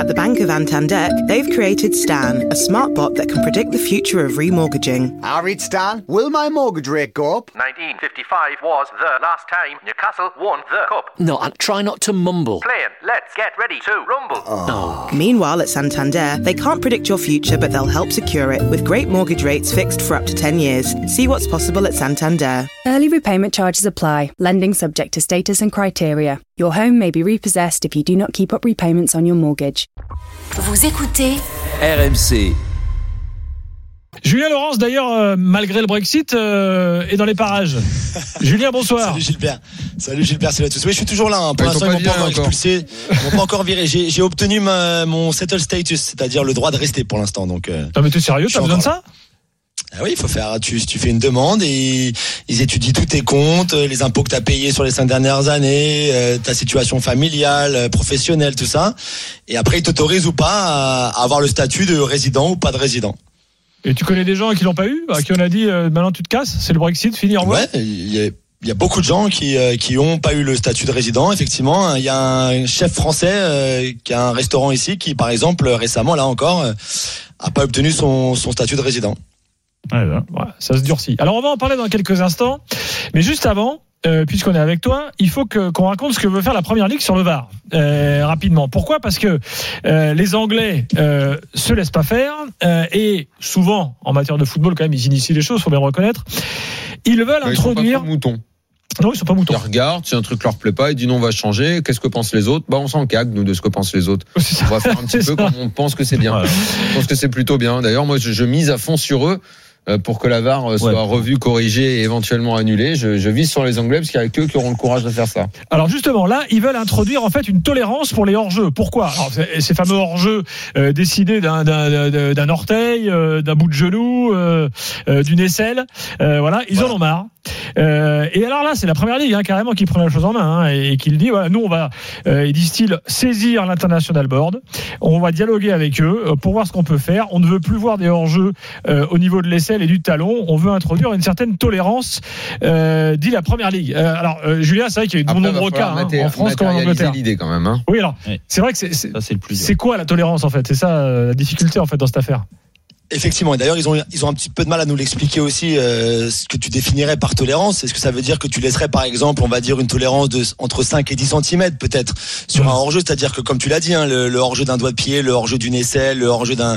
At the Bank of Antandek, they've created Stan, a smart bot that can predict the future of remortgaging. All right, Stan, will my mortgage rate go up? 1955 was the last time Newcastle won the cup. No, try not to mumble. Playing, let's get ready to rumble. Oh. Meanwhile, at Santander, they can't predict your future, but they'll help secure it with great mortgage rates fixed for up to 10 years. See what's possible at Santander. Early repayment charges apply. Lending subject to status and criteria. Your home may be repossessed if you do not keep up repayments on your mortgage. Vous écoutez RMC. Julien Laurence, d'ailleurs, malgré le Brexit, est dans les parages. Julien, bonsoir. Salut Gilbert, salut à tous. Oui, je suis toujours là. Pour l'instant, ils m'ont pas encore expulsé, ils m'ont pas encore viré. J'ai obtenu mon settle status, c'est-à-dire le droit de rester pour l'instant. Donc. Non, mais t'es sérieux, t'as besoin de ça ? Ah oui, il faut faire. Tu fais une demande et ils étudient tous tes comptes, les impôts que t'as payés sur les 5 dernières années, ta situation familiale, professionnelle, tout ça. Et après, ils t'autorisent ou pas à avoir le statut de résident ou pas de résident. Et tu connais des gens qui l'ont pas eu, à qui on a dit maintenant tu te casses, c'est le Brexit, fini, au revoir. Ouais, il y a beaucoup de gens qui ont pas eu le statut de résident. Effectivement, il y a un chef français qui a un restaurant ici qui, par exemple, récemment là encore, a pas obtenu son statut de résident. Ouais, ça se durcit. Alors on va en parler dans quelques instants, mais juste avant, puisqu'on est avec toi, il faut qu'on raconte ce que veut faire la Première Ligue sur le VAR rapidement. Pourquoi ? Parce que les Anglais se laissent pas faire et souvent en matière de football quand même ils initient les choses, faut bien le reconnaître. Ils veulent introduire. Ils sont pas moutons. Non, ils sont pas moutons. Ils regardent, si un truc leur plaît pas, ils disent non, on va changer. Qu'est-ce que pensent les autres ? On s'en cague nous de ce que pensent les autres. On va faire un petit peu comme on pense que c'est bien. Voilà. Je pense que c'est plutôt bien. D'ailleurs, moi, je mise à fond sur eux. Pour que la VAR soit revue, corrigée et éventuellement annulée. Je vise sur les Anglais parce qu'il y a qu'eux qui auront le courage de faire ça. Alors justement, là, ils veulent introduire en fait une tolérance pour les hors-jeux. Pourquoi ? Alors, ces fameux hors-jeux décidés d'un orteil, d'un bout de genou, d'une aisselle. Voilà, ils en ont marre. Et alors là, c'est la Première Ligue carrément qui prend la chose en main et qui le dit. Voilà, nous on va, disent-ils, saisir l'International Board. On va dialoguer avec eux pour voir ce qu'on peut faire. On ne veut plus voir des hors-jeux au niveau de l'aisselle et du talon. On veut introduire une certaine tolérance, dit la Première Ligue. Alors, Julien, c'est vrai qu'il y a eu de nombreux cas en France comme en Angleterre. L'idée quand même. Oui, alors c'est vrai que c'est quoi la tolérance en fait ? C'est ça la difficulté en fait dans cette affaire. Effectivement, et d'ailleurs ils ont un petit peu de mal à nous l'expliquer aussi, ce que tu définirais par tolérance. Est-ce que ça veut dire que tu laisserais par exemple, on va dire une tolérance de entre 5 et 10 cm peut-être sur un hors-jeu, c'est-à-dire que comme tu l'as dit, le hors-jeu d'un doigt de pied, le hors-jeu d'une aisselle, le hors-jeu d'un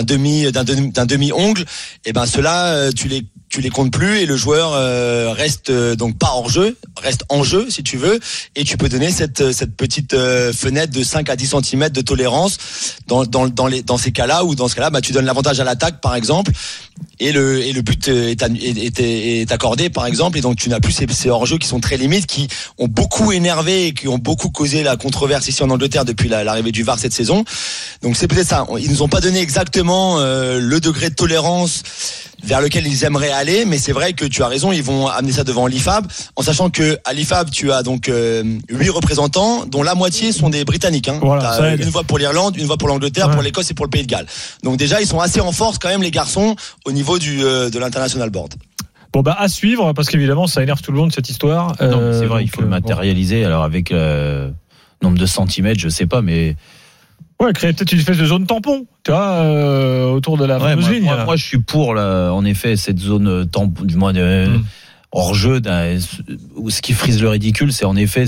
demi-ongle, et ben ceux-là tu les comptes plus et le joueur reste donc pas hors jeu, reste en jeu si tu veux, et tu peux donner cette petite fenêtre de 5 à 10 cm de tolérance dans ces cas-là, ou dans ce cas-là tu donnes l'avantage à l'attaque par exemple, et le but est accordé par exemple, et donc tu n'as plus ces hors-jeux qui sont très limites, qui ont beaucoup énervé et qui ont beaucoup causé la controverse ici en Angleterre depuis l'arrivée du VAR cette saison. Donc c'est peut-être ça, ils nous ont pas donné exactement le degré de tolérance vers lequel ils aimeraient aller, mais c'est vrai que tu as raison, ils vont amener ça devant l'IFAB, en sachant que à l'IFAB tu as donc 8 représentants, dont la moitié sont des Britanniques. Voilà, t'as une voix pour l'Irlande, une voix pour l'Angleterre, pour l'Écosse et pour le Pays de Galles. Donc déjà ils sont assez en force quand même les garçons au niveau de l'International Board. Bon à suivre, parce qu'évidemment ça énerve tout le monde cette histoire. Non, c'est vrai, il faut le matérialiser. Alors avec nombre de centimètres, je sais pas, mais créer peut-être une espèce de zone tampon, tu vois, autour de la fameuse ligne. Moi, je suis pour, en effet, cette zone tampon, du moins hors jeu. Ce qui frise le ridicule, c'est en effet,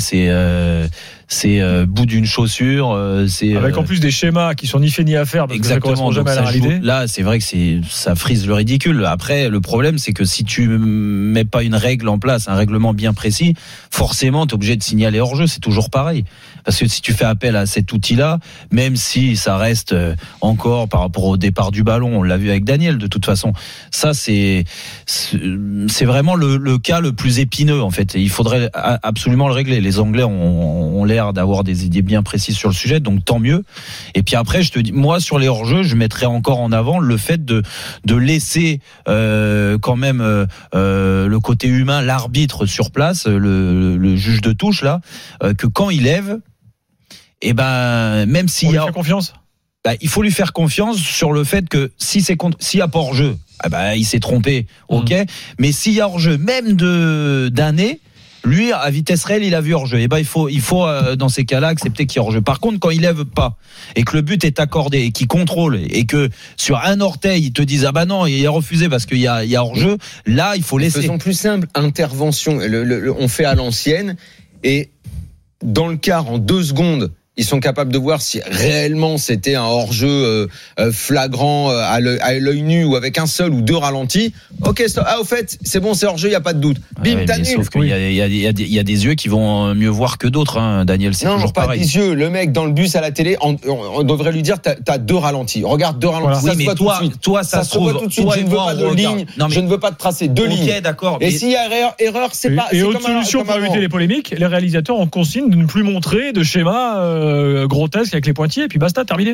c'est bout d'une chaussure, avec en plus des schémas qui sont ni faits ni à faire, parce que ça correspond jamais à la réalité. Là, c'est vrai que ça frise le ridicule. Après, le problème, c'est que si tu mets pas une règle en place, un règlement bien précis, forcément, t'es obligé de signaler hors jeu. C'est toujours pareil. Parce que si tu fais appel à cet outil-là, même si ça reste encore par rapport au départ du ballon, on l'a vu avec Daniel, de toute façon, ça c'est vraiment le cas le plus épineux en fait. Et il faudrait absolument le régler. Les Anglais ont l'air d'avoir des idées bien précises sur le sujet, donc tant mieux. Et puis après, je te dis, moi sur les hors-jeux, je mettrais encore en avant le fait de laisser quand même le côté humain, l'arbitre sur place, le juge de touche là, que quand il lève, et même s'il y a confiance, il faut lui faire confiance sur le fait que s'il y a pas hors-jeu, il s'est trompé, ok. Mais s'il y a hors-jeu, même d'un nez, Lui, à vitesse réelle, il a vu hors-jeu. Et ben, il faut dans ces cas-là accepter qu'il y a hors-jeu. Par contre, quand il lève pas et que le but est accordé et qu'il contrôle et que sur un orteil ils te disent ah bah non, il a refusé parce qu'il y a hors-jeu, là il faut laisser. Faisons plus simple, intervention. On fait à l'ancienne et dans le quart en 2 secondes. Ils sont capables de voir si réellement c'était un hors-jeu flagrant à l'œil nu ou avec un seul ou 2 ralentis. Ok, au fait, c'est bon, c'est hors-jeu, il y a pas de doute. Bim, t'as nul. Sauf qu'il y a des yeux qui vont mieux voir que d'autres, hein, Daniel. C'est toujours pas pareil. Des yeux. Le mec dans le bus à la télé, on devrait lui dire t'as 2 ralentis. Regarde 2 ralentis. Voilà. Ça oui, se voit tout de suite. Toi, ça se trouve. Tout de suite. Je ne veux pas de ligne. Je ne veux pas de tracé. 2 lignes. Ok, d'accord. Et s'il y a erreur, c'est pas. Et autre solution pour éviter les polémiques, les réalisateurs ont consigne de ne plus montrer de schémas grotesques avec les pointillés, et puis basta, terminé.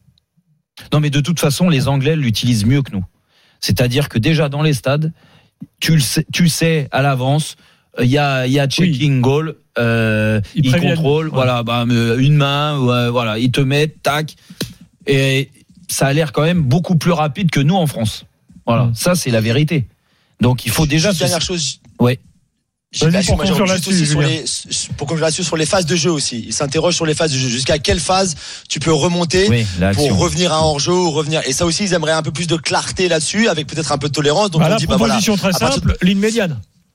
Non, mais de toute façon, les Anglais l'utilisent mieux que nous. C'est-à-dire que déjà dans les stades, tu sais à l'avance, il y a checking goal, ils contrôlent, ouais. Voilà, une main, voilà, ils te mettent, tac, et ça a l'air quand même beaucoup plus rapide que nous en France. Voilà, ça c'est la vérité. Donc il faut déjà. Dernière chose. Ouais. Pour conclure là-dessus sur les phases de jeu aussi. Il s'interroge sur les phases de jeu. Jusqu'à quelle phase tu peux remonter pour revenir à un hors-jeu ou revenir. Et ça aussi, ils aimeraient un peu plus de clarté là-dessus, avec peut-être un peu de tolérance. Donc on dit proposition très simple, ligne médiane.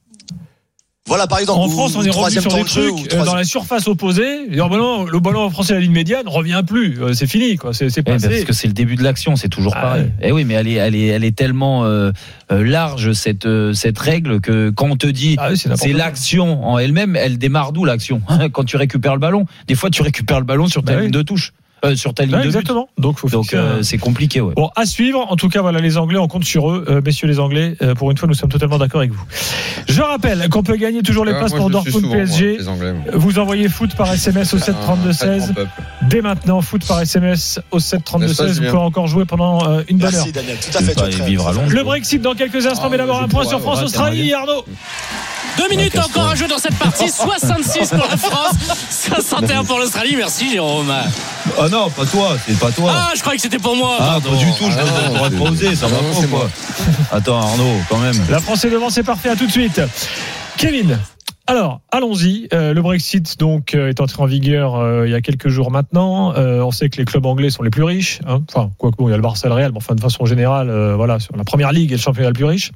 Voilà, par exemple, en France, on est revenu sur des trucs dans la surface opposée. Le ballon français à la ligne médiane revient plus. C'est fini, quoi. C'est passé. Parce que c'est le début de l'action, c'est toujours pareil. Eh oui, mais elle est tellement large cette règle que quand on te dit c'est l'action en elle-même, elle démarre d'où l'action? Quand tu récupères le ballon, des fois tu récupères le ballon sur ta ligne de touche. Sur ta ligne de but. Exactement. Donc c'est compliqué. Ouais. Bon, à suivre. En tout cas, voilà, les Anglais, on compte sur eux, messieurs les Anglais. Pour une fois, nous sommes totalement d'accord avec vous. Je rappelle qu'on peut gagner toujours les places pour Dortmund PSG. Vous envoyez foot par SMS au 732-16. Dès maintenant, foot par SMS au 732-16. Vous pouvez encore jouer pendant une bonne heure. Merci Daniel. Tout à fait. Le Brexit dans quelques instants, mais d'abord un point sur France-Australie. Arnaud. 2 minutes encore à jouer dans cette partie. 66 pour la France, 61 pour l'Australie. Merci Jérôme. Ah non, pas toi, c'est pas toi. Ah, je croyais que c'était pour moi. Ah, pas du tout, je devrais pas oser, ça va pas quoi. Attends Arnaud, quand même. La France est devant, c'est parfait, à tout de suite. Kevin. Alors, allons-y. Le Brexit donc est entré en vigueur il y a quelques jours maintenant. On sait que les clubs anglais sont les plus riches. Hein. Enfin, quoique bon, il y a le Barça et le Real, mais enfin de façon générale, voilà, sur la première ligue et le championnat le plus riche.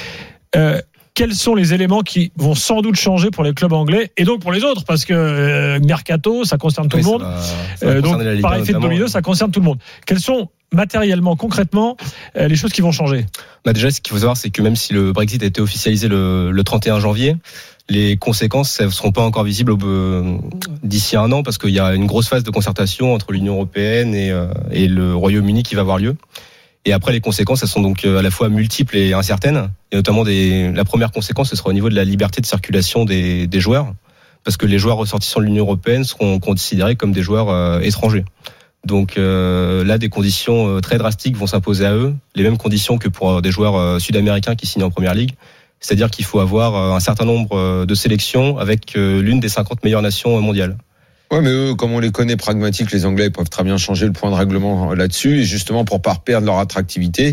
Quels sont les éléments qui vont sans doute changer pour les clubs anglais et donc pour les autres, parce que Mercato, ça concerne tout le monde. Donc par effet de domino, ça concerne tout le monde. Quels sont matériellement, concrètement, les choses qui vont changer? Déjà, ce qu'il faut savoir, c'est que même si le Brexit a été officialisé le 31 janvier, les conséquences ne seront pas encore visibles d'ici un an, parce qu'il y a une grosse phase de concertation entre l'Union européenne et le Royaume-Uni qui va avoir lieu. Et après, les conséquences, elles sont donc à la fois multiples et incertaines. Et notamment, la première conséquence, ce sera au niveau de la liberté de circulation des joueurs. Parce que les joueurs ressortissants de l'Union européenne seront considérés comme des joueurs étrangers. Donc là, des conditions très drastiques vont s'imposer à eux. Les mêmes conditions que pour des joueurs sud-américains qui signent en première ligue. C'est-à-dire qu'il faut avoir un certain nombre de sélections avec l'une des 50 meilleures nations mondiales. Ouais, mais eux, comme on les connaît pragmatiques, les Anglais peuvent très bien changer le point de règlement là-dessus, et justement pour pas perdre leur attractivité,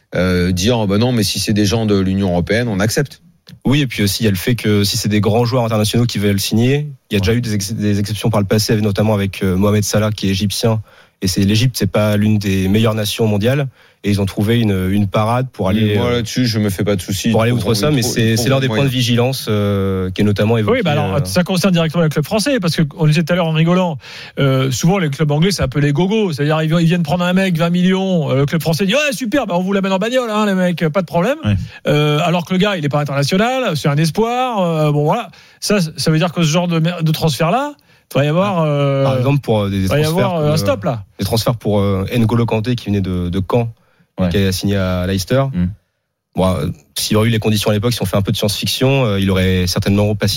dire non, mais si c'est des gens de l'Union européenne, on accepte. Oui, et puis aussi il y a le fait que si c'est des grands joueurs internationaux qui veulent signer, il y a déjà eu des exceptions par le passé, notamment avec Mohamed Salah qui est égyptien. Et l'Égypte, c'est pas l'une des meilleures nations mondiales. Et ils ont trouvé une parade pour aller. Moi là-dessus, je me fais pas de soucis. Pour aller outre ça, mais c'est l'un des points de vigilance qui est notamment évoqué. Oui, alors ça concerne directement les clubs français, parce que on disait tout à l'heure en rigolant, souvent les clubs anglais c'est un peu les gogos, c'est-à-dire ils viennent prendre un mec 20 millions, le club français dit ouais super, on vous l'amène en bagnole, hein, les mecs, pas de problème. Ouais. Alors que le gars il est pas international, c'est un espoir, bon voilà, ça veut dire que ce genre de transfert là. Il va y avoir, par exemple, pour des transferts, un stop là. Des transferts pour N'Golo Kanté qui venait de Caen, qui a signé à Leicester. Bon, s'il aurait eu les conditions à l'époque, si on fait un peu de science-fiction, il aurait certainement pas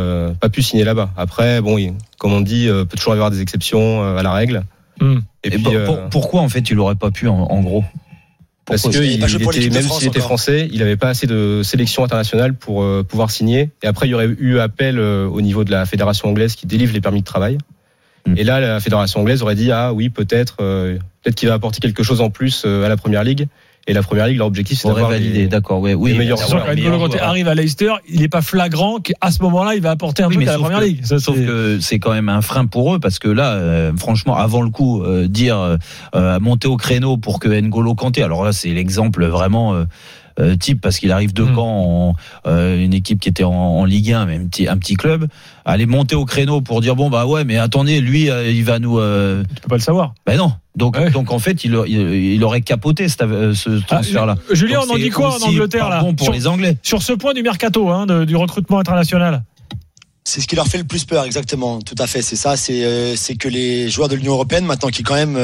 pu signer là-bas. Après, bon, comme on dit, peut toujours y avoir des exceptions à la règle. Et puis, pourquoi en fait il aurait pas pu en gros? Parce que même s'il était français, il n'avait pas assez de sélection internationale pour pouvoir signer. Et après, il y aurait eu appel au niveau de la fédération anglaise qui délivre les permis de travail. Et là, la fédération anglaise aurait dit ah oui peut-être qu'il va apporter quelque chose en plus à la première ligue. Et la première ligue, leur objectif, c'est d'avoir validé. D'accord, oui. les meilleurs joueurs. Quand N'Golo Kanté arrive à Leicester, il n'est pas flagrant qu'à ce moment-là, il va apporter un truc à la première ligue. Sauf que c'est quand même un frein pour eux, parce que là, franchement, avant le coup, dire monter au créneau pour que N'Golo Kanté, alors là, c'est l'exemple vraiment type, parce qu'il arrive de Caen, une équipe qui était en Ligue 1, mais un petit club, aller monter au créneau pour dire bon bah ouais, mais attendez, lui il va nous tu peux pas le savoir. Ben non. Donc en fait il aurait capoté ce transfert là. Julien, on en dit quoi en Angleterre là, bon pour les Anglais sur ce point du mercato, du recrutement international? C'est ce qui leur fait le plus peur, exactement. Tout à fait, c'est ça. C'est que les joueurs de l'Union européenne, maintenant, qui quand même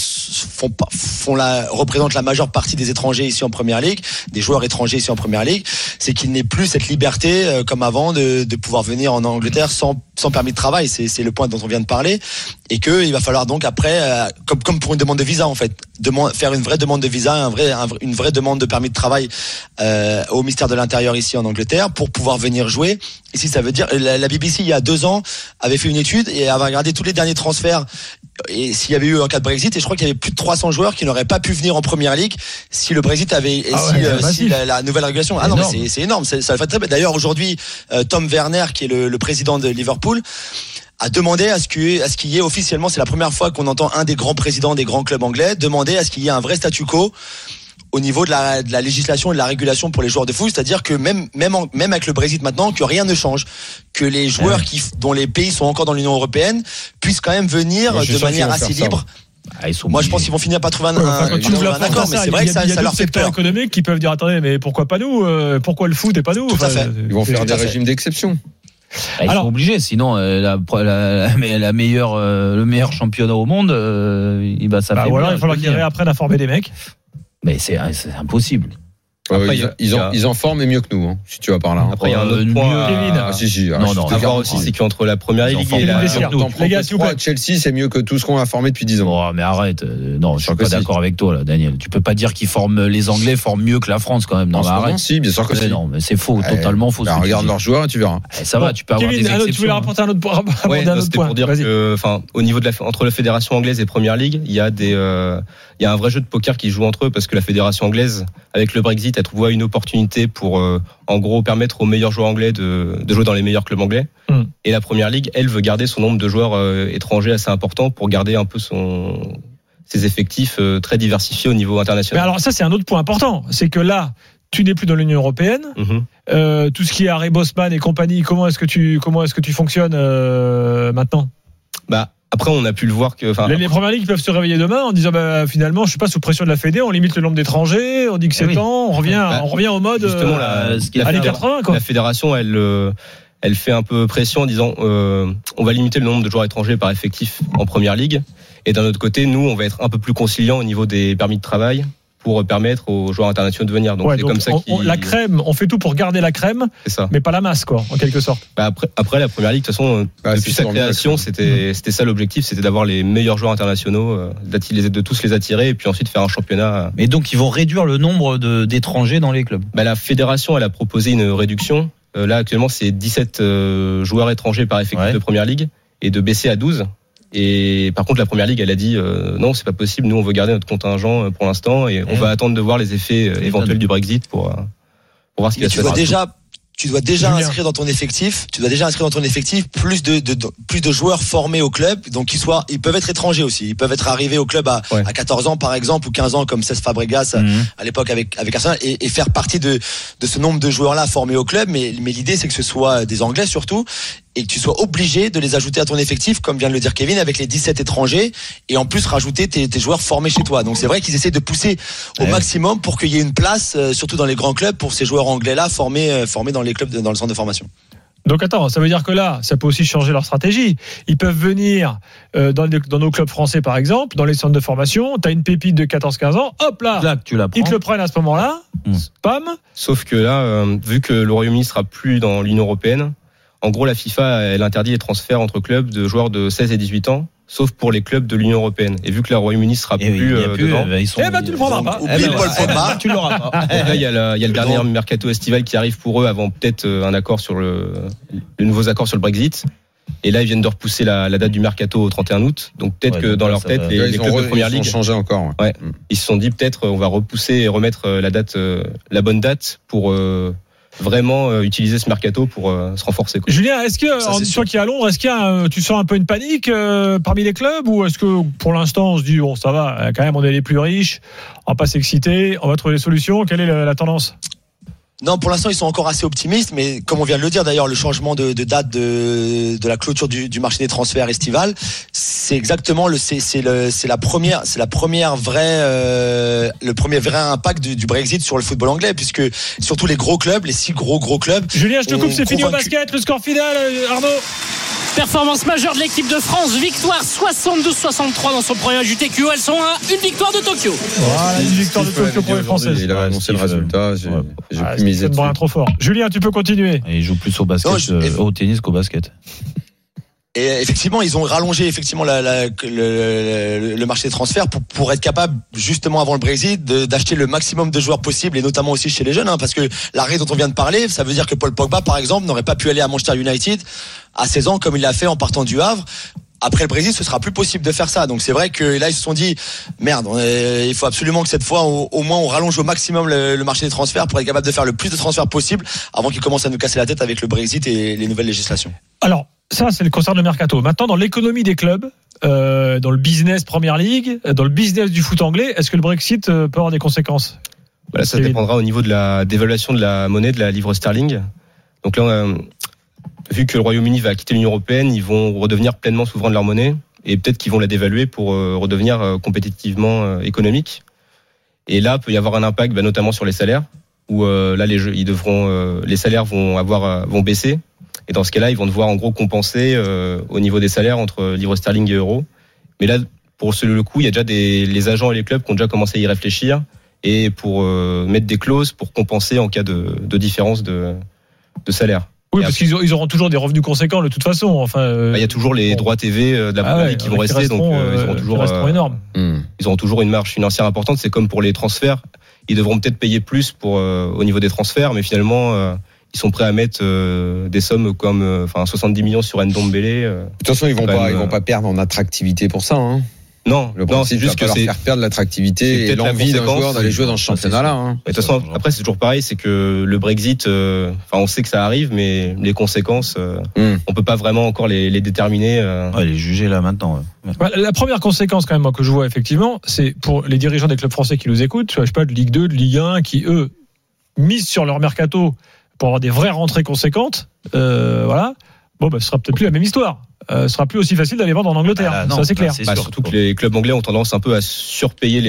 représentent la majeure partie des étrangers ici en Première Ligue, des joueurs étrangers ici en Première Ligue, c'est qu'il n'ait plus cette liberté comme avant de pouvoir venir en Angleterre sans permis de travail. C'est le point dont on vient de parler, et que il va falloir donc après, comme pour une demande de visa en fait, faire une vraie demande de visa, une vraie demande de permis de travail au ministère de l'Intérieur ici en Angleterre pour pouvoir venir jouer. Ici, ça veut dire la BBC il y a 2 ans avait fait une étude et avait regardé tous les derniers transferts et s'il y avait eu un cas de Brexit, et je crois qu'il y avait plus de 300 joueurs qui n'auraient pas pu venir en Première Ligue si le Brexit avait si la nouvelle régulation. Ah non, mais c'est énorme, ça le fait très bien. D'ailleurs aujourd'hui, Tom Werner, qui est le président de Liverpool, a demandé à ce qu'il y ait officiellement, c'est la première fois qu'on entend un des grands présidents des grands clubs anglais demander à ce qu'il y ait un vrai statu quo au niveau de la législation et de la régulation pour les joueurs de foot, c'est-à-dire que même avec le Brexit maintenant, que rien ne change, que les joueurs dont les pays sont encore dans l'Union européenne puissent quand même venir de manière assez libre. Moi, je pense qu'ils vont finir par trouver un accord, mais c'est vrai que ça leur fait peur. Économiques qui peuvent dire attendez, mais pourquoi pas nous, pourquoi le foot et pas nous? Tout à fait. Ils vont faire des régimes d'exception. Ils sont obligés, sinon le meilleur championnat au monde, il va s'affaiblir. Voilà, il va falloir qu'ils réapprennent à former des mecs. Mais c'est impossible. Après, ils en forment mieux que nous, hein, si tu vas par là. Après, il y a un autre point. À voir aussi, c'est qu'entre la première ligue et la. Les gars, s'il vous plaît. Chelsea, c'est mieux que tout ce qu'on a formé depuis 10 ans. Oh, mais arrête. Non, je suis pas d'accord avec toi, là, Daniel. Tu peux pas dire les Anglais forment mieux que la France, quand même. Non, arrête. Si, bien sûr que si. Non, mais c'est faux, totalement faux. Regarde leurs joueurs et tu verras. Ça va, tu peux avoir des exceptions. Tu voulais rapporter un autre point. C'était pour dire que, au niveau entre la fédération anglaise et Première Ligue, il y a un vrai jeu de poker qui joue entre eux, parce que la fédération anglaise, avec le Brexit, elle trouve une opportunité pour en gros permettre aux meilleurs joueurs anglais de jouer dans les meilleurs clubs anglais. Et la Première Ligue, elle veut garder son nombre de joueurs étrangers assez important pour garder un peu ses effectifs très diversifiés au niveau international. Mais alors ça, c'est un autre point important, c'est que là, tu n'es plus dans l'Union européenne. Tout ce qui est Harry Bosman et compagnie, comment est-ce que tu fonctionnes maintenant? Après, on a pu le voir que. Les Premières Ligues peuvent se réveiller demain en disant finalement, je suis pas sous pression de la Fédé, on limite le nombre d'étrangers, on dit que c'est temps, on revient au mode années 80. Quoi. La fédération, elle fait un peu pression en disant on va limiter le nombre de joueurs étrangers par effectif en Première Ligue. Et d'un autre côté, nous, on va être un peu plus conciliant au niveau des permis de travail pour permettre aux joueurs internationaux de venir. Donc c'est comme ça la crème, on fait tout pour garder la crème, mais pas la masse, quoi, en quelque sorte. Après la Première Ligue, de toute façon, depuis sa création, c'était ça l'objectif, c'était d'avoir les meilleurs joueurs internationaux, de tous les attirer et puis ensuite faire un championnat. Et donc ils vont réduire le nombre d'étrangers dans les clubs. La fédération, elle a proposé une réduction. Là actuellement, c'est 17 joueurs étrangers par effectif de Première Ligue, et de baisser à 12. Et par contre, la Première Ligue, elle a dit non, c'est pas possible. Nous, on veut garder notre contingent pour l'instant, et on va attendre de voir les effets éventuels du Brexit pour voir ce qu'il va se passer. Tu dois déjà inscrire dans ton effectif. Plus de joueurs formés au club. Donc ils peuvent être étrangers aussi. Ils peuvent être arrivés au club à 14 ans par exemple, ou 15 ans comme Cesc Fabregas à l'époque avec Arsenal, et faire partie de ce nombre de joueurs là formés au club. Mais l'idée, c'est que ce soit des Anglais surtout, et que tu sois obligé de les ajouter à ton effectif, comme vient de le dire Kevin, avec les 17 étrangers, et en plus rajouter tes joueurs formés chez toi. Donc c'est vrai qu'ils essaient de pousser au maximum pour qu'il y ait une place, surtout dans les grands clubs, pour ces joueurs anglais là formés dans les clubs, dans le centre de formation. Donc attends, ça veut dire que là, ça peut aussi changer leur stratégie. Ils peuvent venir dans nos clubs français, par exemple, dans les centres de formation. T'as une pépite de 14-15 ans, hop là, tu la prends. Ils te le prennent à ce moment-là, spam. Sauf que là, vu que le Royaume-Uni sera plus dans l'Union européenne, en gros, la FIFA, elle interdit les transferts entre clubs de joueurs de 16 et 18 ans, sauf pour les clubs de l'Union européenne. Et vu que le Royaume-Uni sera plus dedans, tu le prendras pas. Tu l'auras pas. Là, il y a le dernier mercato estival qui arrive pour eux avant peut-être un accord sur les nouveaux accords sur le Brexit. Et là, ils viennent de repousser la date du mercato au 31 août. Donc peut-être que dans leur tête, les clubs de première ligue ont changé encore. Ouais. Ils se sont dit peut-être on va repousser et remettre la bonne date pour vraiment utiliser ce mercato pour se renforcer. Julien, est-ce que toi qui es à Londres, est-ce qu'il y a tu sens un peu une panique parmi les clubs, ou est-ce que pour l'instant on se dit bon ça va, quand même on est les plus riches, on va pas s'exciter, on va trouver des solutions? Quelle est la tendance? Non, pour l'instant, ils sont encore assez optimistes, mais comme on vient de le dire d'ailleurs, le changement de date de la clôture du marché des transferts estival, c'est exactement le premier vrai impact du Brexit sur le football anglais, puisque surtout les gros clubs, les 6 gros clubs. Julien, je te coupe, c'est fini au basket, le score final, Arnaud. Performance majeure de l'équipe de France, victoire 72-63 dans son premier match du TQO. Elles sont à une victoire de Tokyo. Voilà, une victoire de Tokyo pour les Françaises. Il a annoncé le résultat. J'ai plus misé dessus. Trop fort. Julien, tu peux continuer. Et il joue plus au basket, au tennis qu'au basket. Et effectivement, ils ont rallongé le marché des transferts pour être capable, justement avant le Brexit, d'acheter le maximum de joueurs possible, et notamment aussi chez les jeunes, parce que l'arrêt dont on vient de parler, ça veut dire que Paul Pogba, par exemple, n'aurait pas pu aller à Manchester United à 16 ans comme il l'a fait en partant du Havre. Après le Brexit, ce sera plus possible de faire ça. Donc c'est vrai que là, ils se sont dit, merde, il faut absolument que cette fois, au moins, on rallonge au maximum le marché des transferts pour être capable de faire le plus de transferts possible avant qu'ils commencent à nous casser la tête avec le Brexit et les nouvelles législations. Alors, ça, c'est le concerne le mercato. Maintenant, dans l'économie des clubs, dans le business Premier League, dans le business du foot anglais, est-ce que le Brexit peut avoir des conséquences? Voilà, ça dépendra au niveau de la dévaluation de la monnaie, de la livre sterling. Donc là, vu que le Royaume-Uni va quitter l'Union européenne, ils vont redevenir pleinement souverains de leur monnaie, et peut-être qu'ils vont la dévaluer pour redevenir compétitivement économique. Et là, peut y avoir un impact, notamment sur les salaires, où là les salaires vont baisser. Et dans ce cas-là, ils vont devoir en gros compenser au niveau des salaires entre livre sterling et euro. Mais là, pour le coup, il y a déjà les agents et les clubs qui ont déjà commencé à y réfléchir, et pour mettre des clauses pour compenser en cas de différence de salaire. Oui, parce qu'ils auront toujours des revenus conséquents de toute façon. Enfin, il y a toujours les droits TV de la Première Ligue qui vont rester, donc ils auront toujours énormes. Ils auront toujours une marge financière importante. C'est comme pour les transferts, ils devront peut-être payer plus au niveau des transferts, mais finalement ils sont prêts à mettre des sommes comme 70 millions sur Ndombele. De toute façon, ils vont pas perdre en attractivité pour ça. Hein. Non, c'est juste que leur faire perdre l'attractivité et l'envie d'un joueur d'aller jouer dans ce championnat-là. De toute façon, après c'est toujours pareil, c'est que le Brexit, on sait que ça arrive, mais les conséquences, on peut pas vraiment encore les déterminer. Les juger là maintenant. Ouais. La première conséquence quand même moi, que je vois effectivement, c'est pour les dirigeants des clubs français qui nous écoutent, je sais pas, de Ligue 2, de Ligue 1, qui eux misent sur leur mercato pour avoir des vraies rentrées conséquentes. Voilà. Bon, ce sera peut-être plus la même histoire. Ce sera plus aussi facile d'aller vendre en Angleterre. Ça, c'est clair. Surtout que les clubs anglais ont tendance un peu à surpayer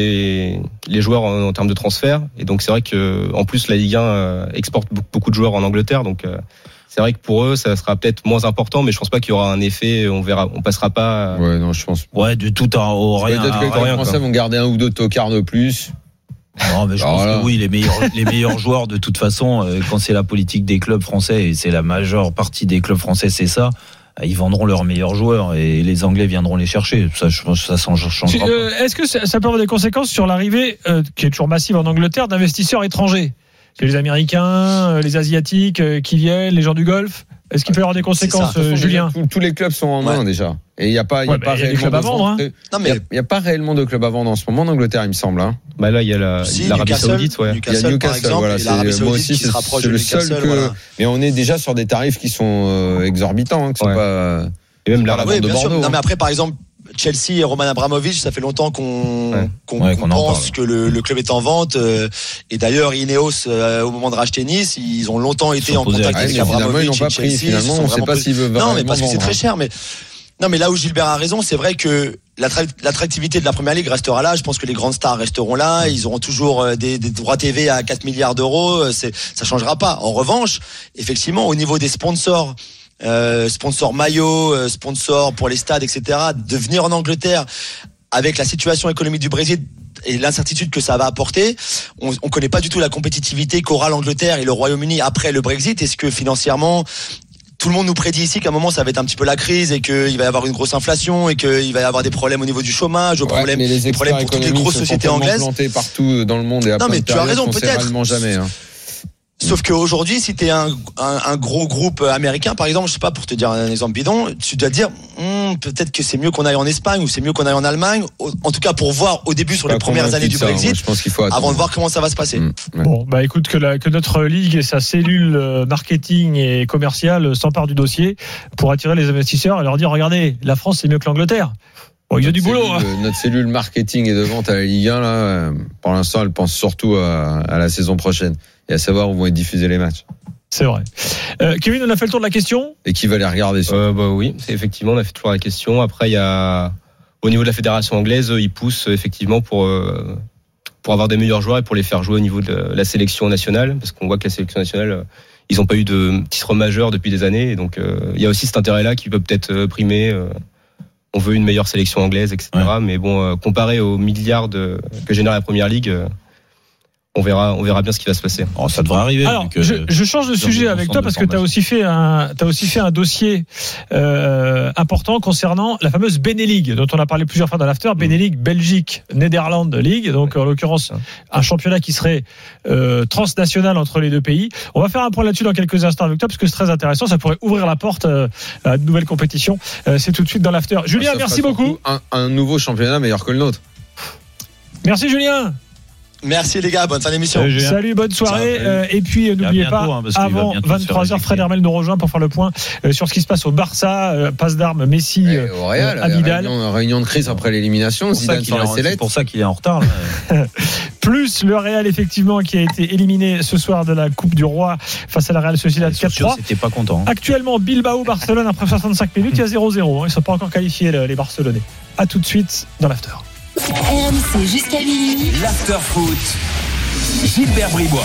les joueurs en termes de transfert. Et donc, c'est vrai que, en plus, la Ligue 1 exporte beaucoup de joueurs en Angleterre. Donc, c'est vrai que pour eux, ça sera peut-être moins important, mais je pense pas qu'il y aura un effet. On verra, on passera pas. Ouais, non, je pense. Ouais, du tout au rien. Peut-être que les Français vont garder un ou deux tocards de plus. Non, mais je pense que oui, les meilleurs joueurs, de toute façon, quand c'est la politique des clubs français, et c'est la majeure partie des clubs français, c'est ça, ils vendront leurs meilleurs joueurs et les Anglais viendront les chercher. Ça, je pense que ça changera pas. Est-ce que ça peut avoir des conséquences sur l'arrivée, qui est toujours massive en Angleterre, d'investisseurs étrangers? Les Américains, les Asiatiques qui viennent, les gens du Golfe. Est-ce qu'il peut y avoir des conséquences, Julien? Tous les clubs sont en main déjà. Et il n'y a pas, réellement il y a pas réellement de clubs à vendre en ce moment en Angleterre, il me semble. Hein. Là, il y a l'Arabie Saoudite, il y a Newcastle, voilà. Moi aussi, c'est le seul que. Voilà. Mais on est déjà sur des tarifs qui sont exorbitants, qui sont pas. Et même la de Bordeaux. Non, mais après, par exemple, Chelsea et Roman Abramovich, ça fait longtemps qu'on pense que le club est en vente. Et d'ailleurs, Ineos, au moment de racheter Nice, ils ont longtemps été en contact avec Abramovich et Chelsea. Finalement, on ne sait pas s'ils veulent vraiment. Non, mais parce que c'est très cher. Non, mais là où Gilbert a raison, c'est vrai que l'attractivité de la Première Ligue restera là. Je pense que les grandes stars resteront là. Ils auront toujours des droits TV à 4 milliards d'euros. Ça changera pas. En revanche, effectivement, au niveau des sponsors, sponsors maillots, sponsors pour les stades, etc., de venir en Angleterre avec la situation économique du Brésil et l'incertitude que ça va apporter, on connaît pas du tout la compétitivité qu'aura l'Angleterre et le Royaume-Uni après le Brexit. Est-ce que financièrement, tout le monde nous prédit ici qu'à un moment ça va être un petit peu la crise et qu'il va y avoir une grosse inflation et qu'il va y avoir des problèmes au niveau du chômage, des problèmes pour toutes les grosses sociétés anglaises. Plantés partout dans le monde et non mais tu as raison, peut-être. Jamais, hein. Sauf qu'aujourd'hui, si t'es un gros groupe américain, par exemple, je sais pas, pour te dire un exemple bidon, tu dois te dire, peut-être que c'est mieux qu'on aille en Espagne ou c'est mieux qu'on aille en Allemagne. En tout cas, pour voir au début sur les premières années du Brexit, je pense qu'il faut avant de voir comment ça va se passer. Ouais. Bon, bah écoute, que notre ligue et sa cellule marketing et commerciale s'emparent du dossier pour attirer les investisseurs et leur dire, regardez, la France c'est mieux que l'Angleterre. Bon, il y a du boulot. Notre cellule marketing et de vente à la Ligue 1, là, pour l'instant, elle pense surtout à la saison prochaine et à savoir où vont être diffusés les matchs. C'est vrai. Kevin, on a fait le tour de la question. Et qui va les regarder Oui, effectivement, on a fait toujours la question. Après, il y a au niveau de la fédération anglaise, ils poussent effectivement pour avoir des meilleurs joueurs et pour les faire jouer au niveau de la sélection nationale, parce qu'on voit que la sélection nationale, ils n'ont pas eu de titre majeur depuis des années, et donc il y a aussi cet intérêt-là qui peut peut-être primer. On veut une meilleure sélection anglaise, etc. Ouais. Mais bon, comparé aux milliards que génère la Première Ligue, on verra bien ce qui va se passer. Oh, ça devrait arriver. Alors, je change de sujet avec toi parce que tu as aussi fait un dossier important concernant la fameuse Benelux dont on a parlé plusieurs fois dans l'after. Benelux, Belgique, Netherlands League, donc en l'occurrence un championnat qui serait transnational entre les deux pays. On va faire un point là-dessus dans quelques instants avec toi parce que c'est très intéressant. Ça pourrait ouvrir la porte à de nouvelles compétitions. C'est tout de suite dans l'after. Julien, merci beaucoup. Un nouveau championnat meilleur que le nôtre. Merci Julien. Merci les gars, bonne fin d'émission. Salut, bonne soirée. Et puis n'oubliez pas, avant 23h, Fred Hermel nous rejoint pour faire le point sur ce qui se passe au Barça, passe d'armes Messi, au Real, Abidal. Réunion de crise après l'élimination. Zidane sur la sellette. C'est pour ça qu'il est en retard. Là. Plus le Real effectivement qui a été éliminé ce soir de la Coupe du Roi face à la Real Sociedad 4-3. C'était pas content. Actuellement Bilbao, Barcelone après 65 minutes, il y a 0-0. Ils sont pas encore qualifiés les Barcelonais. À tout de suite dans l'after. RMC jusqu'à minuit. L'after-foot. Gilbert Bribois.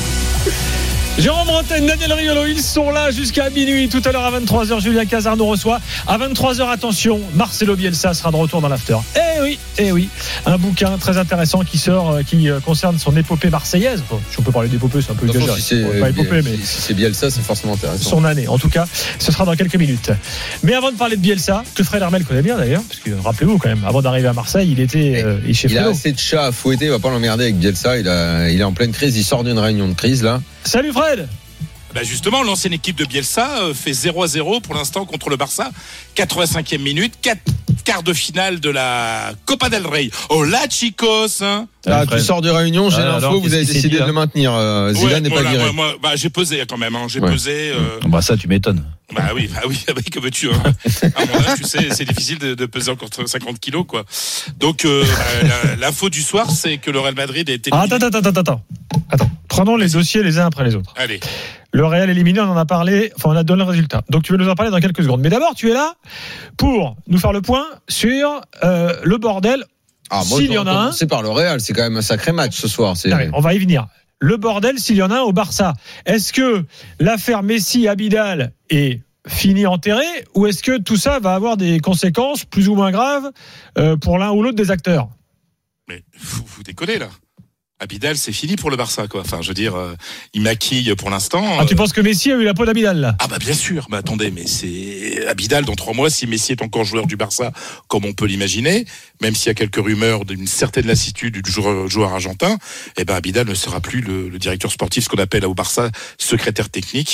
Jérôme Bretagne, Daniel Riolo, ils sont là jusqu'à minuit. Tout à l'heure à 23h, Julien Cazard nous reçoit. À 23h, attention, Marcelo Bielsa sera de retour dans l'after. Eh oui, un bouquin très intéressant qui sort, qui concerne son épopée marseillaise. Si on peut parler d'épopée, c'est un peu exagéré. Si c'est Bielsa, c'est forcément intéressant. Son année, en tout cas, ce sera dans quelques minutes. Mais avant de parler de Bielsa, que Fred Hermel connaît bien d'ailleurs, parce que rappelez-vous quand même, avant d'arriver à Marseille, il était chez Fredo. Il a assez de chats à fouetter, il va pas l'emmerder avec Bielsa. Il est en pleine crise, il sort d'une réunion de crise là. Salut Fred. Bah justement, l'ancienne équipe de Bielsa fait 0-0 pour l'instant contre le Barça. 85e minute, 4 quarts de finale de la Copa del Rey. Oh là, chicos, hein. Tu sors de réunion, j'ai l'info, vous avez décidé de le maintenir. Zidane n'est pas viré. Moi, j'ai pesé quand même. J'ai pesé. Bah ça, tu m'étonnes. Bah oui, que veux-tu hein. À mon âge, tu sais, c'est difficile de peser encore 50 kilos, quoi. Donc, l'info du soir, c'est que le Real Madrid a été. Attends. Prenons les dossiers les uns après les autres. Allez. Le Real éliminé, on en a parlé, on a donné le résultat. Donc tu veux nous en parler dans quelques secondes. Mais d'abord, tu es là pour nous faire le point sur le bordel. S'il y en a un. C'est par le Real, c'est quand même un sacré match ce soir. On va y venir. Le bordel, s'il y en a un au Barça. Est-ce que l'affaire Messi-Abidal est finie, enterrée, ou est-ce que tout ça va avoir des conséquences plus ou moins graves pour l'un ou l'autre des acteurs? Mais vous déconnez là. Abidal, c'est fini pour le Barça, quoi. Enfin, je veux dire, il maquille pour l'instant. Tu penses que Messi a eu la peau d'Abidal, là? Ah, bah, bien sûr. Mais attendez, mais c'est Abidal dans 3 mois, si Messi est encore joueur du Barça, comme on peut l'imaginer, même s'il y a quelques rumeurs d'une certaine lassitude du joueur argentin, Abidal ne sera plus le directeur sportif, ce qu'on appelle au Barça secrétaire technique,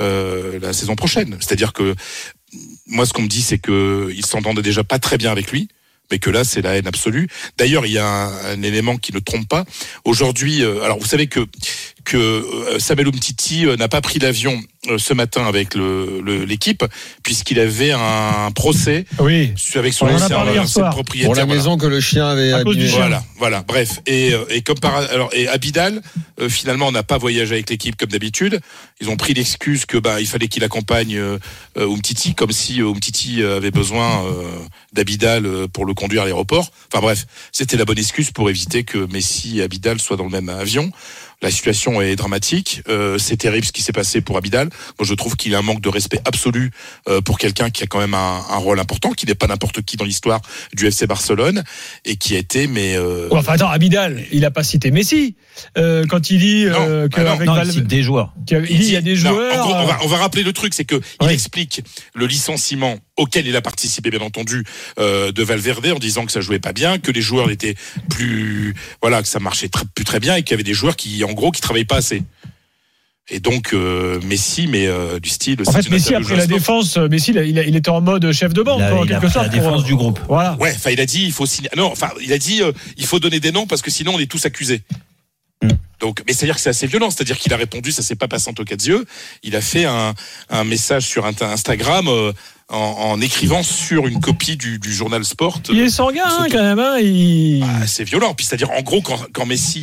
la saison prochaine. C'est-à-dire que, moi, ce qu'on me dit, c'est qu'il s'entendait déjà pas très bien avec lui. Mais que là, c'est la haine absolue. D'ailleurs, il y a un élément qui ne trompe pas. Aujourd'hui, alors vous savez que Samuel Umtiti n'a pas pris l'avion ce matin avec l'équipe, puisqu'il avait un procès avec son ancien propriétaire. Pour la maison que le chien avait abîmé. Voilà. Bref. Et Abidal, finalement, n'a pas voyagé avec l'équipe comme d'habitude. Ils ont pris l'excuse que il fallait qu'il accompagne Umtiti, comme si Umtiti avait besoin d'Abidal pour le conduire à l'aéroport. Enfin bref, c'était la bonne excuse pour éviter que Messi et Abidal soient dans le même avion. La situation est dramatique. C'est terrible ce qui s'est passé pour Abidal. Moi, je trouve qu'il y a un manque de respect absolu pour quelqu'un qui a quand même un rôle important, qui n'est pas n'importe qui dans l'histoire du FC Barcelone et qui a été. Enfin, attends, Abidal, il n'a pas cité Messi quand il dit il cite des joueurs. Il y a des joueurs. En gros, on va rappeler le truc, c'est que il explique le licenciement auquel il a participé, bien entendu, de Valverde, en disant que ça jouait pas bien, que les joueurs étaient que ça marchait plus très bien, et qu'il y avait des joueurs qui travaillaient pas assez. Et donc Messi, mais du style. En fait, Messi après la défense, Messi il était en mode chef de banque en quelque sorte. La défense du groupe. Voilà. Ouais, enfin il a dit il faut signer. Non, enfin il a dit il faut donner des noms parce que sinon on est tous accusés. Donc, mais c'est-à-dire que c'est assez violent. C'est-à-dire qu'il a répondu, ça s'est pas passé entre quatre yeux. Il a fait un message sur Instagram. En écrivant sur une copie du journal Sport. Il est sanguin quand même. C'est violent. Puis c'est-à-dire en gros quand Messi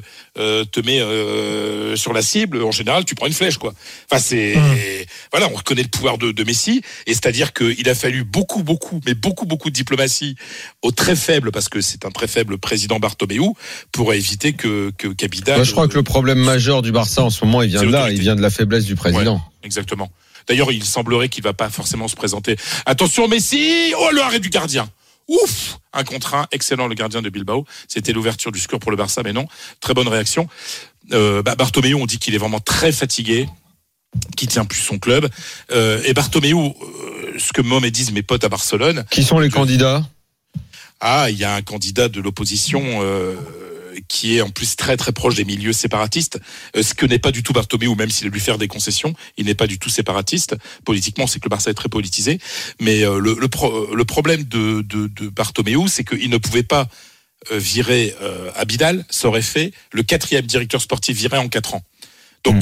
te met sur la cible, en général tu prends une flèche quoi. Enfin voilà, on reconnaît le pouvoir de Messi et c'est-à-dire qu'il a fallu beaucoup de diplomatie au très faible parce que c'est un très faible président Bartomeu pour éviter qu'Abidal. Je crois que le problème majeur du Barça en ce moment il vient de là, il vient de la faiblesse du président. Ouais, exactement. D'ailleurs, il semblerait qu'il va pas forcément se présenter. Attention, Messi! Oh, le arrêt du gardien! Ouf! 1-1, excellent le gardien de Bilbao. C'était l'ouverture du score pour le Barça, mais non. Très bonne réaction. Bartomeu, on dit qu'il est vraiment très fatigué, qu'il tient plus son club. Et Bartomeu, ce que me disent mes potes à Barcelone. Qui sont les candidats? Il y a un candidat de l'opposition, qui est en plus très très proche des milieux séparatistes, ce que n'est pas du tout Bartomeu, même s'il a lui faire des concessions, il n'est pas du tout séparatiste. Politiquement, c'est que le Barça est très politisé. Mais le problème de Bartomeu, c'est qu'il ne pouvait pas virer Abidal, ça aurait fait le 4e directeur sportif viré en 4 ans. Donc,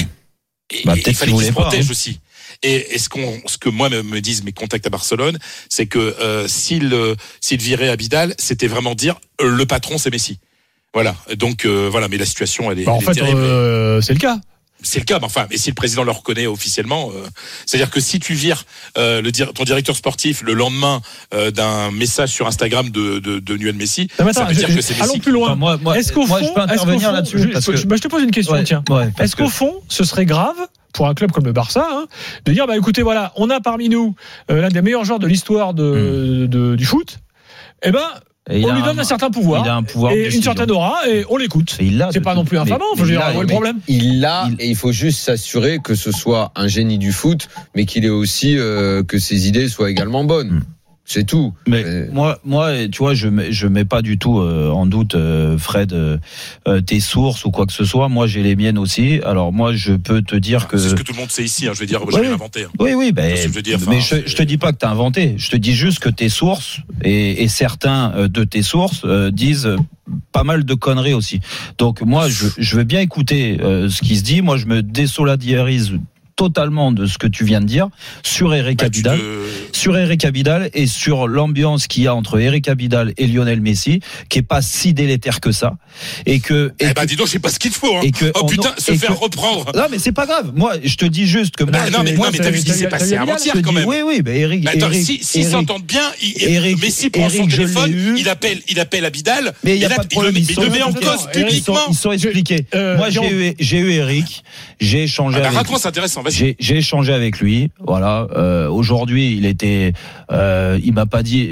il fallait qu'il se protège aussi. Et ce que moi me disent mes contacts à Barcelone, c'est que s'il virait Abidal, c'était vraiment dire le patron c'est Messi. Voilà, donc voilà, mais la situation elle est terrible. C'est le cas. C'est le cas, mais enfin, et si le président le reconnaît officiellement, c'est-à-dire que si tu vires ton directeur sportif le lendemain d'un message sur Instagram de Lionel Messi, ça veut dire que c'est Messi. Allons plus loin. Est-ce qu'au fond, je peux intervenir là-dessus je te pose une question, tiens. Est-ce qu'au fond, ce serait grave pour un club comme le Barça, de dire écoutez, voilà, on a parmi nous l'un des meilleurs joueurs de l'histoire du foot, on lui donne un certain pouvoir, et une certaine aura, et on l'écoute. C'est pas non plus infamant, faut dire, où est le problème? Il l'a, et il faut juste s'assurer que ce soit un génie du foot, mais qu'il ait aussi que ses idées soient également bonnes. C'est tout. Mais moi, tu vois, je mets pas du tout en doute, Fred, tes sources ou quoi que ce soit. Moi, j'ai les miennes aussi. Alors moi, je peux te dire que c'est ce que tout le monde sait ici. Je veux dire, j'ai rien inventé. Oui, mais je te dis pas que t'as inventé. Je te dis juste que tes sources et certains de tes sources disent pas mal de conneries aussi. Donc moi, je veux bien écouter ce qui se dit. Moi, je me désolidarise totalement de ce que tu viens de dire sur Eric Abidal, et sur l'ambiance qu'il y a entre Eric Abidal et Lionel Messi, qui est pas si délétère que ça, et que dis donc, je sais pas ce qu'il faut. Faire reprendre. Non, mais c'est pas grave. Moi, je te dis juste que mais t'as vu ce qui s'est passé avant-hier quand même. Oui, mais Eric. S'ils s'entendent bien, Messi prend son téléphone, il appelle Abidal, mais il y a pas de problème. Il le met en cause publiquement. Ils sont expliqués. Moi, j'ai eu Eric, j'ai échangé avec. Raconte, c'est intéressant. J'ai échangé avec lui. Voilà. Aujourd'hui, il m'a pas dit.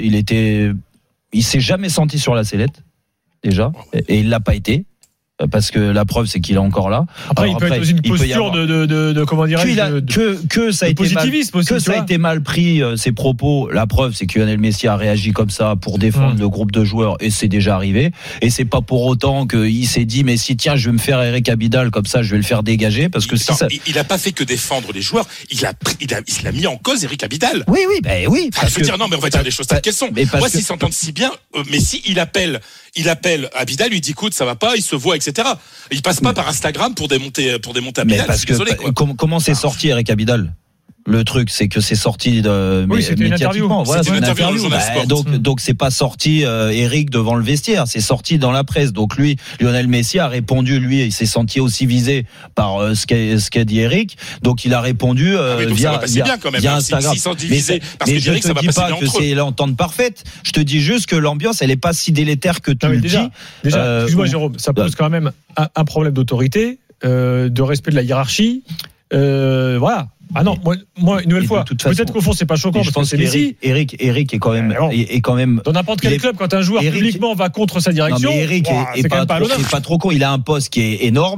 Il s'est jamais senti sur la sellette déjà, et il l'a pas été. Parce que la preuve, c'est qu'il est encore là. Après, il peut être dans une posture de comment dirais-je, que ça a été positivisme aussi, ça a été mal pris, ses propos. La preuve, c'est que Lionel Messi a réagi comme ça pour défendre le groupe de joueurs, et c'est déjà arrivé. Et c'est pas pour autant qu'il s'est dit, mais si tiens, je vais me faire Eric Abidal comme ça, je vais le faire dégager, parce que il a pas fait que défendre les joueurs. Il a mis en cause Eric Abidal. Oui. Je veux dire, non, mais on va dire les choses telles qu'elles sont. Moi, s'ils s'entendent si bien, Messi, il appelle Abidal, lui dit écoute, ça va pas, il se voit, etc. Il passe pas par Instagram pour démonter Abidal. Mais parce que comment c'est sorti Eric Abidal? Le truc, c'est que c'est sorti médiatiquement. Voilà, c'est une interview. Donc c'est pas sorti Eric devant le vestiaire, c'est sorti dans la presse. Donc lui, Lionel Messi a répondu, il s'est senti aussi visé par ce qu'a dit Eric. Donc il a répondu via Instagram. Mais je te dis pas que c'est l'entente parfaite. Je te dis juste que l'ambiance, elle est pas si délétère que tu le dis. Déjà, excuse-moi Jérôme, ça pose quand même un problème d'autorité, de respect de la hiérarchie. Voilà. Ah non, moi une nouvelle fois, peut-être qu'au fond c'est pas choquant, parce que c'est Messi. Eric est quand même dans n'importe quel club, quand un joueur publiquement va contre sa direction, Eric est pas trop con. Il a un poste qui est énorme.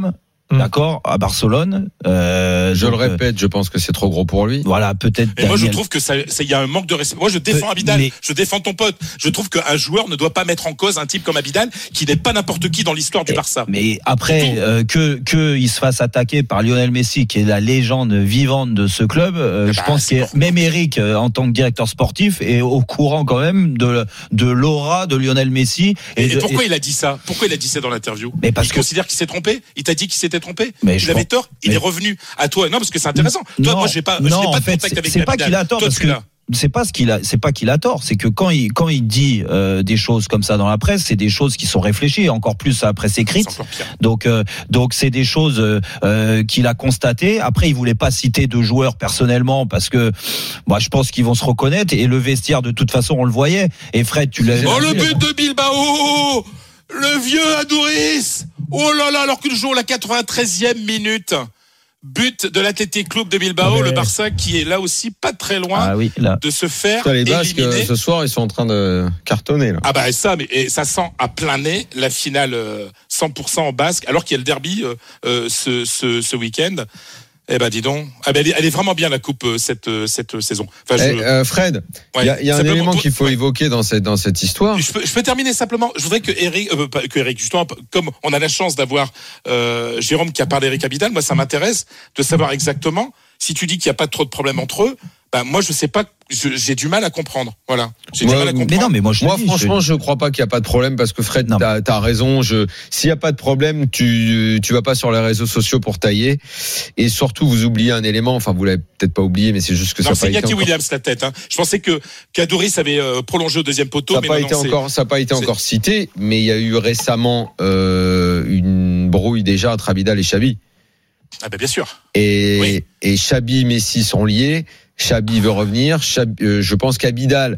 D'accord, à Barcelone. Je le répète, je pense que c'est trop gros pour lui. Voilà, peut-être. Et moi, je trouve que il y a un manque de respect. Moi, je défends Abidal, je défends ton pote. Je trouve qu'un joueur ne doit pas mettre en cause un type comme Abidal, qui n'est pas n'importe qui dans l'histoire du Barça. Mais après, que il se fasse attaquer par Lionel Messi, qui est la légende vivante de ce club, je pense que même Eric, en tant que directeur sportif, est au courant quand même de l'aura de Lionel Messi. Et pourquoi il a dit ça? Pourquoi il a dit ça dans l'interview? Mais parce il considère qu'il s'est trompé. Il t'a dit qu'il s'était trompé. Mais il avait tort. Il est revenu à toi. Non, parce que c'est intéressant. Toi, moi, j'ai pas de contact avec c'est pas qu'il a tort, parce que c'est pas qu'il a tort, c'est que quand il dit des choses comme ça dans la presse, c'est des choses qui sont réfléchies, encore plus à la presse écrite. Donc c'est des choses qu'il a constatées. Après, il voulait pas citer de joueurs personnellement parce que moi je pense qu'ils vont se reconnaître, et le vestiaire de toute façon on le voyait. Et Fred, tu l'as. Oh, le but de Bilbao, le vieux Adouris. Oh là là, alors qu'il joue la 93e minute. But de l'Athletic Club de Bilbao, le Barça qui est là aussi pas très loin de se faire les Basques, éliminer. ce soir, ils sont en train de cartonner là. Ah bah ça, mais ça sent à plein nez la finale 100% en basque, alors qu'il y a le derby ce week-end. Eh ben dis donc, elle est vraiment bien la coupe cette saison. Enfin, Fred, il y a un élément qu'il faut évoquer dans cette histoire. Je peux terminer simplement. Je voudrais que Eric, justement, comme on a la chance d'avoir Jérôme qui a parlé d'Eric Abidal, moi ça m'intéresse de savoir exactement si tu dis qu'il n'y a pas trop de problèmes entre eux. Ben moi je sais pas, j'ai du mal à comprendre. Voilà. J'ai du mal à comprendre. Mais non, mais moi franchement, je crois pas qu'il y a pas de problème, parce que Fred, t'as raison. S'il y a pas de problème, tu vas pas sur les réseaux sociaux pour tailler. Et surtout, vous oubliez un élément. Enfin, vous l'avez peut-être pas oublié, mais c'est juste que ça n'a pas été. C'est Iñaki Williams la tête. Hein. Je pensais que Kadouris avait prolongé au deuxième poteau. Ça n'a pas été encore cité, mais il y a eu récemment une brouille déjà entre Abidal et Xabi. Ah ben bien sûr. Et Xabi et Messi sont liés. Xabi veut revenir. Je pense qu'Abidal,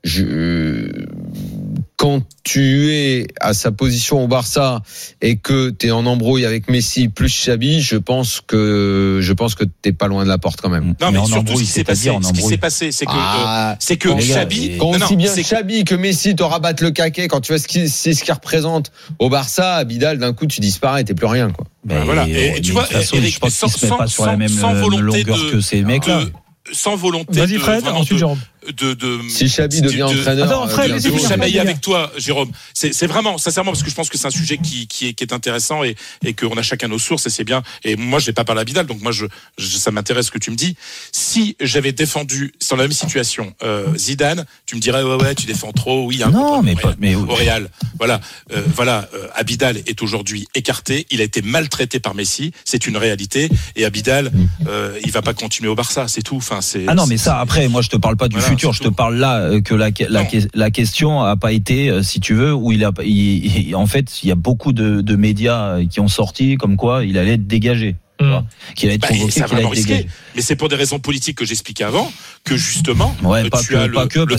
quand tu es à sa position au Barça et que tu es en embrouille avec Messi plus Xabi, je pense que t'es pas loin de la porte quand même. Non, mais surtout ce qui s'est passé, c'est que Xabi, quand aussi bien Xabi que Messi te rabattent le caquet, quand tu vois ce qu'il représente au Barça, Abidal, d'un coup tu disparais, t'es plus rien, quoi. Voilà. Et tu vois, Eric, je pense qu'ils se mettent pas sur la même longueur que ces mecs-là. Sans volonté. Vas-y Fred, ensuite Jérôme. Si Xabi devient entraîneur, je chamaille avec toi, Jérôme. C'est vraiment, sincèrement, parce que je pense que c'est un sujet qui est intéressant et qu'on a chacun nos sources, et c'est bien. Et moi, je vais pas parler à Abidal, donc moi, ça m'intéresse ce que tu me dis. Si j'avais défendu dans la même situation Zidane, tu me dirais ouais, tu défends trop. Oui, mais au Real. Voilà, Abidal est aujourd'hui écarté. Il a été maltraité par Messi. C'est une réalité. Et Abidal, il va pas continuer au Barça. C'est tout. Enfin, non, mais ça, après, moi, je te parle pas du futur. Je te parle là que la question a pas été, si tu veux, où en fait, il y a beaucoup de médias qui ont sorti comme quoi il allait être dégagé. Qu'il allait être convoqué, qu'il allait être dégagé. Mais c'est pour des raisons politiques que j'expliquais avant, que justement, tu as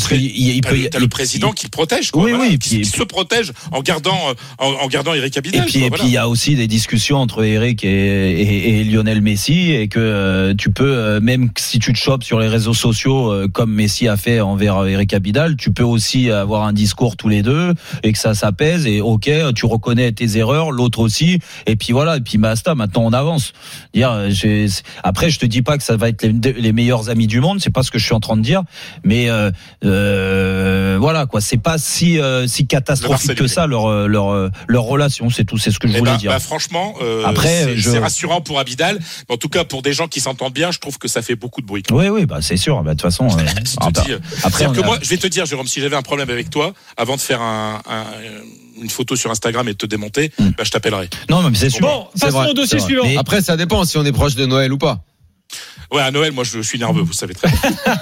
le président qui le protège. Qui se protège en gardant Eric Abidal. Et puis il y a aussi des discussions entre Eric et Lionel Messi, et que tu peux, même si tu te chopes sur les réseaux sociaux comme Messi a fait envers Eric Abidal, tu peux aussi avoir un discours tous les deux et que ça s'apaise, et tu reconnais tes erreurs, l'autre aussi, et puis voilà, et puis basta, maintenant on avance. Après, je te dis pas que ça va être les meilleurs amis du monde, c'est pas ce que je suis en train de dire, mais voilà quoi, c'est pas si catastrophique que ça leur relation, c'est tout, c'est ce que je voulais dire. Franchement, après, c'est rassurant pour Abidal, mais en tout cas pour des gens qui s'entendent bien, je trouve que ça fait beaucoup de bruit. Oui, c'est sûr. De toute façon, après, moi, je vais te dire, Jérôme, si j'avais un problème avec toi, avant de faire une photo sur Instagram et de te démonter, je t'appellerai. Non, mais c'est sûr. Bon, passons au dossier suivant. Mais après, ça dépend si on est proche de Noël ou pas. Ouais, à Noël, moi, je suis nerveux, vous savez très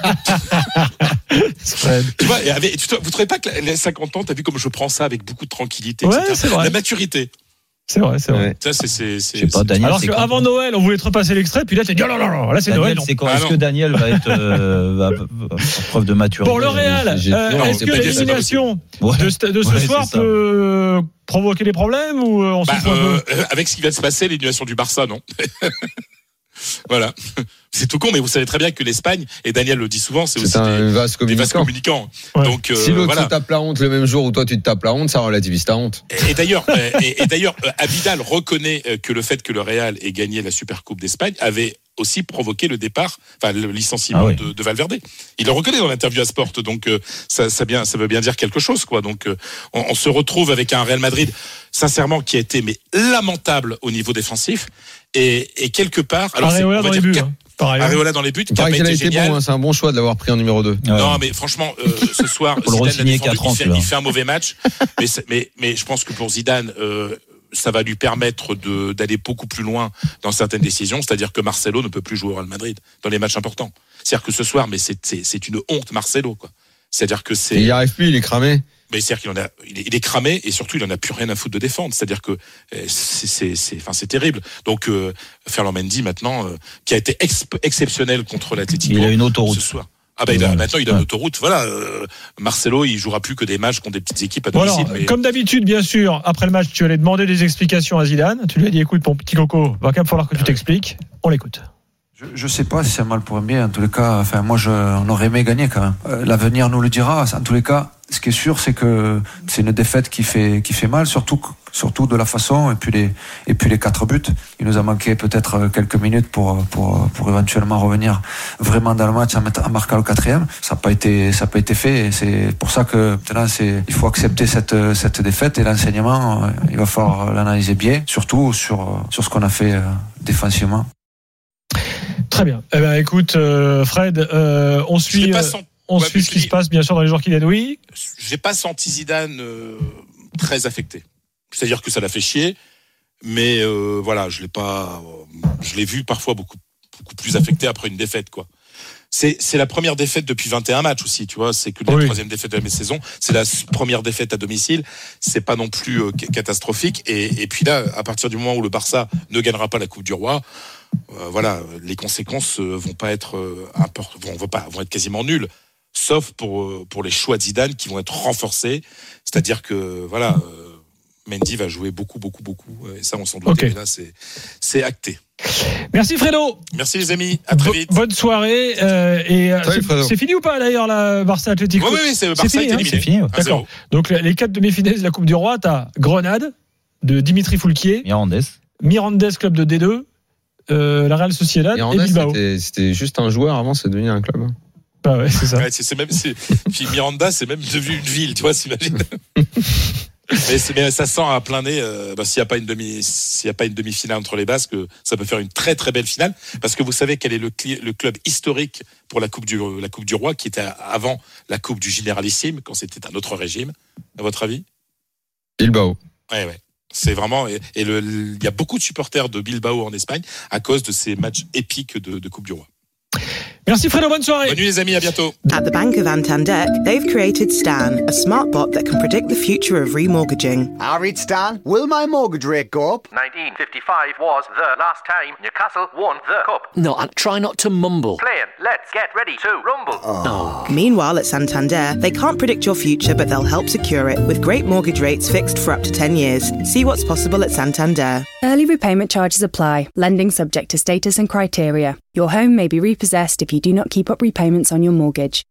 bien. Tu vois, vous trouvez pas que les 50 ans, t'as vu comme je prends ça avec beaucoup de tranquillité, ouais, etc. C'est vrai. La maturité. C'est vrai. Ça, c'est pas, Daniel, alors qu'avant Noël, on voulait te repasser l'extrait, puis là, t'es dit, oh là, là, c'est Daniel, Noël. Est-ce que Daniel va être preuve de maturité? Pour le Real, est-ce que l'élimination de ce soir peut provoquer des problèmes, ou on avec ce qui vient de se passer, l'élimination du Barça, non? Voilà. C'est tout con, mais vous savez très bien que l'Espagne, et Daniel le dit souvent, c'est aussi un vaste communicant. Ouais. Donc, si l'autre voilà. se tape la honte le même jour où toi tu te tapes la honte, ça relativise ta honte. Et d'ailleurs, Abidal reconnaît que le fait que le Real ait gagné la Supercoupe d'Espagne avait aussi provoqué le départ, enfin le licenciement de Valverde. Il le reconnaît dans l'interview à Sport, donc ça veut bien dire quelque chose, quoi. Donc on se retrouve avec un Real Madrid, sincèrement, qui a été lamentable au niveau défensif et quelque part. Alors Areola dans les buts. Areola dans les buts, qui a pas été génial. Bon, c'est un bon choix de l'avoir pris en numéro 2. Non, mais franchement, ce soir, Zidane l'a défendu, il fait un mauvais match, mais je pense que pour Zidane, ça va lui permettre d'aller beaucoup plus loin dans certaines décisions, c'est-à-dire que Marcelo ne peut plus jouer au Real Madrid dans les matchs importants. C'est-à-dire que ce soir, mais c'est une honte, Marcelo, quoi. C'est-à-dire que c'est. Il n'y arrive plus, il est cramé. Mais c'est-à-dire qu'il est cramé et surtout il en a plus rien à foutre de défendre. C'est-à-dire que c'est terrible. Donc Ferland Mendy maintenant, qui a été exceptionnel contre l'Atlético. Il a une autoroute ce soir. Ah ben maintenant il a une autoroute. Voilà, Marcelo il jouera plus que des matchs contre des petites équipes à domicile. Alors, comme d'habitude, bien sûr, après le match, tu allais demander des explications à Zidane. Tu lui as dit, écoute, mon petit coco, va quand même falloir que tu t'expliques. On l'écoute. Je sais pas si c'est mal pour un bien. En tous les cas, enfin moi on aurait aimé gagner quand même. L'avenir nous le dira. En tous les cas, ce qui est sûr, c'est que c'est une défaite qui fait mal, surtout de la façon et puis les 4 buts. Il nous a manqué peut-être quelques minutes pour éventuellement revenir vraiment dans le match en marquant le 4e. Ça n'a pas été fait. Et c'est pour ça que maintenant il faut accepter cette défaite et l'enseignement. Il va falloir l'analyser bien, surtout sur ce qu'on a fait défensivement. Très bien. Eh ben, écoute, Fred, on suit ce qui se passe, bien sûr, dans les jours qui viennent. Oui. J'ai pas senti Zidane très affecté. C'est-à-dire que ça l'a fait chier, mais voilà, je l'ai vu parfois beaucoup plus affecté après une défaite, quoi. C'est la première défaite depuis 21 matchs aussi, tu vois. C'est que la troisième défaite de la saison. C'est la première défaite à domicile. C'est pas non plus catastrophique. Et puis là, à partir du moment où le Barça ne gagnera pas la Coupe du Roi, voilà, les conséquences vont pas être vont être quasiment nulles, sauf pour les choix de Zidane qui vont être renforcés. C'est-à-dire que voilà, Mendy va jouer beaucoup, et ça on s'en doute. Okay. Là, c'est acté. Merci Fredo. Merci les amis. À très vite. Bonne soirée. C'est fini ou pas d'ailleurs la Barça Atlético? Oui, c'est Barça est éliminé. C'est fini. D'accord. Donc les 4 demi-finales de la Coupe du Roi, t'as Grenade de Dimitri Foulquier, Mirandes, club de D2, la Real Sociedad et Bilbao. C'était juste un joueur avant, c'est devenu un club. Ah ouais, c'est ça. Ouais, puis Miranda, c'est même devenu une ville, tu vois, s'imagine. Mais ça sent à plein nez. S'il n'y a pas une demi-finale entre les Basques, ça peut faire une très très belle finale. Parce que vous savez quel est le club historique pour la Coupe du Roi, qui était avant la Coupe du Généralissime, quand c'était un autre régime. À votre avis? Bilbao. Ouais. C'est vraiment il y a beaucoup de supporters de Bilbao en Espagne à cause de ces matchs épiques de Coupe du Roi. Merci Fredo, bonne soirée. Bonne nuit les amis, à bientôt. At the Bank of Santander, they've created Stan, a smart bot that can predict the future of remortgaging. I read Stan, will my mortgage rate go up? 1955 was the last time Newcastle won the cup. No, try not to mumble. Playing, let's get ready to rumble. Oh. Meanwhile, at Santander, they can't predict your future, but they'll help secure it with great mortgage rates fixed for up to 10 years. See what's possible at Santander. Early repayment charges apply. Lending subject to status and criteria. Your home may be repossessed if you do not keep up repayments on your mortgage.